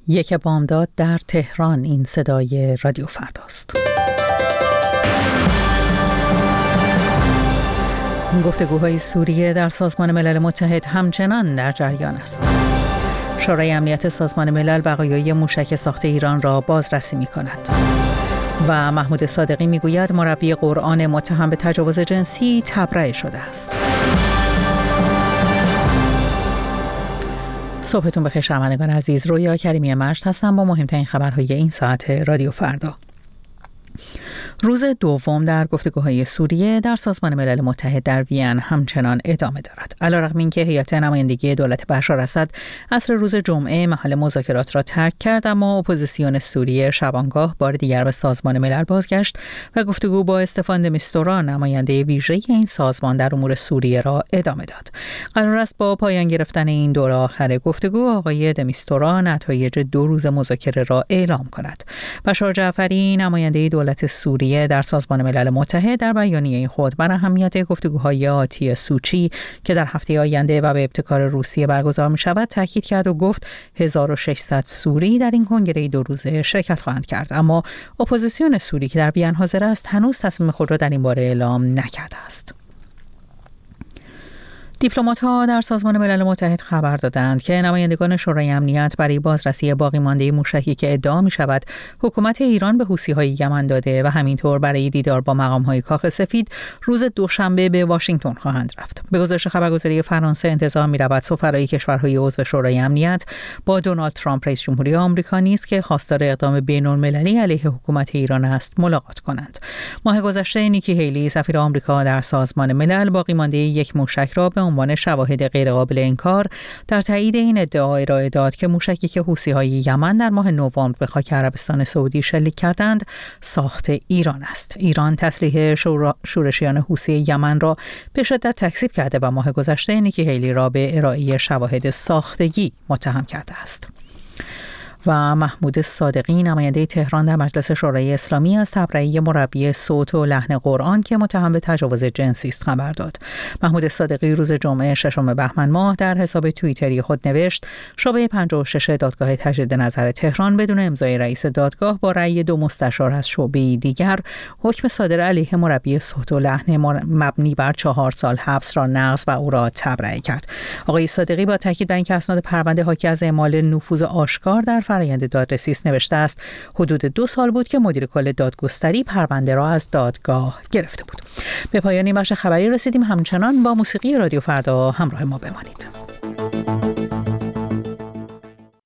یک بامداد در تهران. این صدای رادیو فرداست. گفتگوهای سوریه در سازمان ملل متحد همچنان در جریان است. شورای امنیت سازمان ملل بقایای موشک ساخت ایران را بازرسی می‌کند. و محمود صادقی میگوید مربی قرآن متهم به تجاوز جنسی تبرئه شده است. صبحتون بخیر شنوندگان عزیز. رویا کریمی مجد هستم با مهمترین خبرهای این ساعت رادیو فردا. روز دوم در گفتگوهای سوریه در سازمان ملل متحد در وین همچنان ادامه دارد. علیرغم اینکه هیئت نمایندگی دولت بشار اسد عصر روز جمعه محل مذاکرات را ترک کرد، اما اپوزیسیون سوریه شبانگاه بار دیگر به سازمان ملل بازگشت و گفتگو با استفان د میستورا نماینده ویژه این سازمان در امور سوریه را ادامه داد. قرار است با پایان گرفتن این دوره آخر گفتگو آقای د میستورا نتایج 2 روز مذاکره را اعلام کند. بشار جعفری نماینده دولت سوریه در سازمان ملل متحد در بیانیه خود بر اهمیت گفتگوهای آتی سوچی که در هفته آینده و به ابتکار روسیه برگزار می شود تاکید کرد و گفت 1600 سوری در این کنگره 2 روزه شرکت خواهند کرد، اما اپوزیسیون سوری که در وین حاضر است هنوز تصمیم خود را در این باره اعلام نکرده است. دیپلمات‌ها در سازمان ملل متحد خبر دادند که نمایندگان شورای امنیت برای بازرسی باقی مانده موشکی که ادعا می‌شود حکومت ایران به حوثی‌های یمن داده و همینطور برای دیدار با مقام‌های کاخ سفید روز دوشنبه به واشنگتن خواهند رفت. به گزارش خبرگزاری فرانسه انتظار می‌رود سفرای کشورهای عضو شورای امنیت با دونالد ترامپ رئیس جمهوری آمریکا نیز که خواستار اقدام بین‌المللی علیه حکومت ایران است ملاقات کنند. ماه گذشته نیکی هیلی سفیر آمریکا در سازمان ملل باقی مانده یک موشک را به عنوان شواهد غیرقابل انکار در تایید این ادعا ارائه داد که موشکی که حوثی‌های یمن در ماه نوامبر به خاک عربستان سعودی شلیک کردند ساخت ایران است. ایران تسلیح شورشیان حوثی یمن را به شدت تکذیب کرده و ماه گذشته نیکی هیلی را به ارائه شواهد ساختگی متهم کرده است. و محمود صادقی نماینده تهران در مجلس شورای اسلامی از تبرئه مربی صوت و لحن قرآن که متهم به تجاوز جنسی است خبر داد. محمود صادقی روز جمعه 6 بهمن ماه در حساب توییتری خود نوشت شعبه 56 دادگاه تجدید نظر تهران بدون امضای رئیس دادگاه با رأی 2 مستشار از شعبه دیگر حکم صادر علیه مربی صوت و لحن مبنی بر 4 سال حبس را نقض و او را تبرئه کرد. آقای صادقی با تاکید بر اینکه اسناد پرونده حاکی از اعمال نفوذ آشکار در فرآیند دادرسی نوشته است حدود 2 سال بود که مدیر کل دادگستری پرونده را از دادگاه گرفته بود. به پایان این بخش خبری رسیدیم. همچنان با موسیقی رادیو فردا همراه ما بمانید.